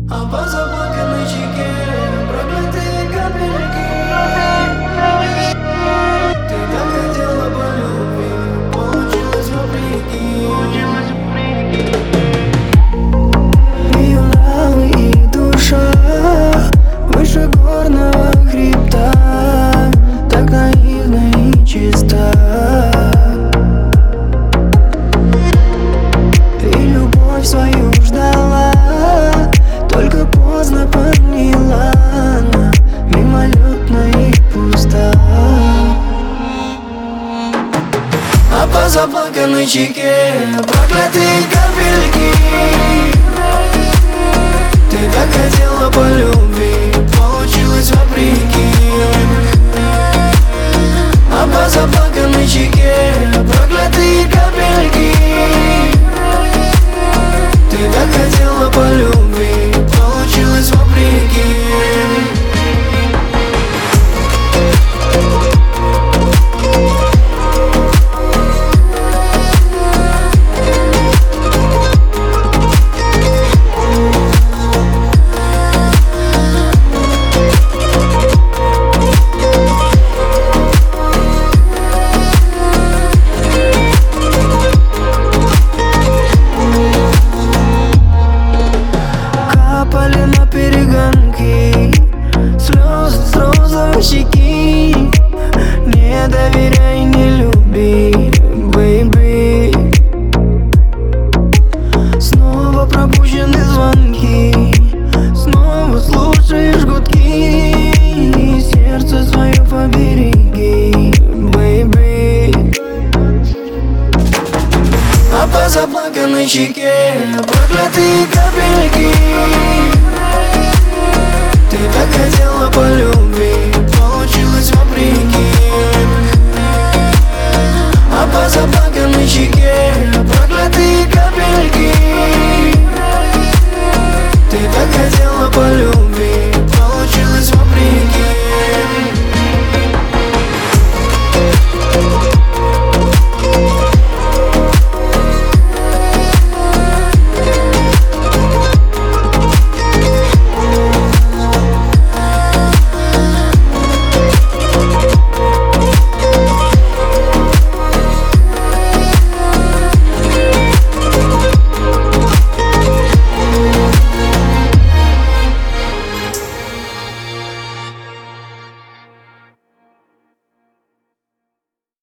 А по заплаканной щеке проклятые капельки. Ты так хотела по любви, получилось вопреки. Ее нравы и душа выше горного хребта, так наивна и чиста. И любовь свою ждала, только поздно поняла она, мимолетна и пуста. А по заплаканной щеке проклятые капельки. Ты так хотела по любви, получилось вопреки. А по заплаканной щеке проклятые капельки. Ты так хотела по любви, получилось вопреки. На перегонки слезы с розовой щеки. Не доверяй, не люби, бэйби. Снова пропущены звонки, снова слушаешь гудки. Сердце свое побереги, бэйби. А по заплаканной щеке